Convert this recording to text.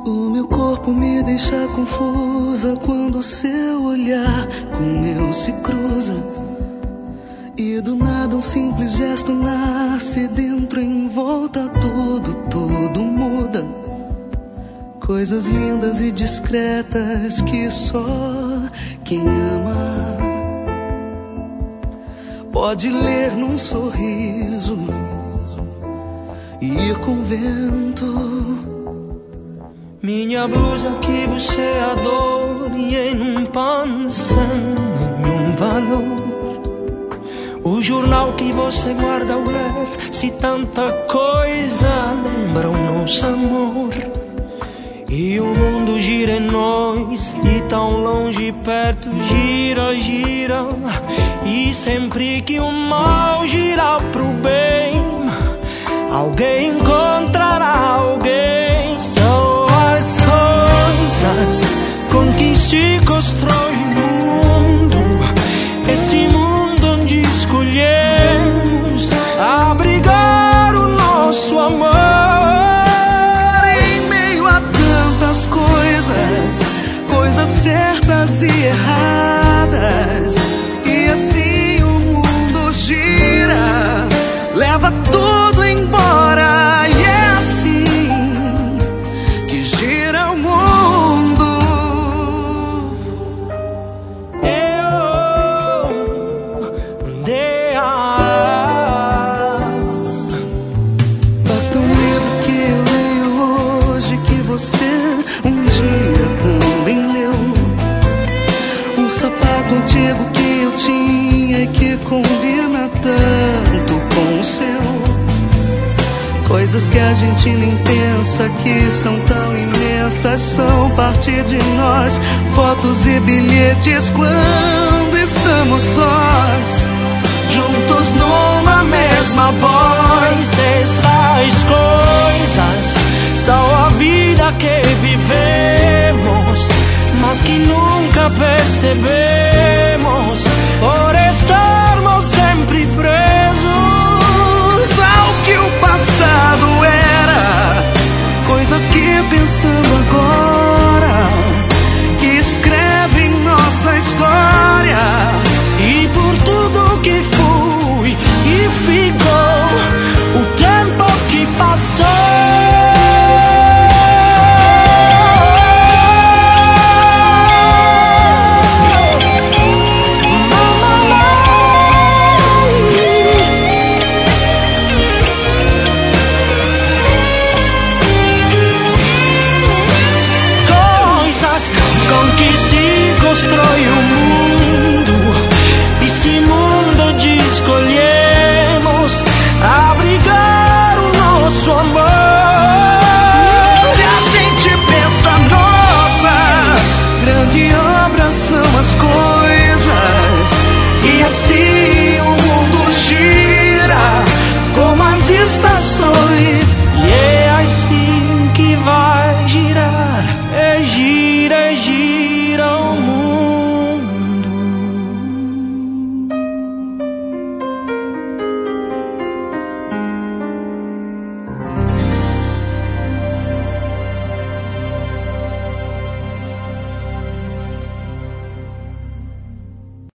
O meu corpo me deixa confusa quando seu olhar com o meu se cruza. E do nada um simples gesto nasce dentro, em volta tudo muda. Coisas lindas e discretas que só quem ama pode ler num sorriso e ir com o vento. Minha blusa que você adora e em um pano sem nenhum valor. O jornal que você guarda ao ler, se tanta coisa lembra o nosso amor. E o mundo gira em nós, e tão longe e perto gira, gira. E sempre que o mal gira pro bem, alguém encontrará alguém. São as coisas com que se constrói o mundo, esse mundo onde escolhemos abrigar o nosso amor. Em meio a tantas coisas certas e erradas, e assim o mundo gira, leva tudo embora. E é assim que gira o mundo. Basta um livro que eu leio hoje, que você um dia também leu. Um sapato antigo que eu tinha e que combina tanto com o seu. Coisas que a gente nem pensa que são tão imensas, são parte de nós. Fotos e bilhetes quando estamos sós, juntos numa mesma voz. Essas coisas são a vida que vivemos, mas que nunca percebemos, por estarmos sempre presos ao que o passado era. Coisas que pensando agora, que escrevem nossa história. E por tudo que fui e ficou, o tempo que passou. Coisas com que se constrói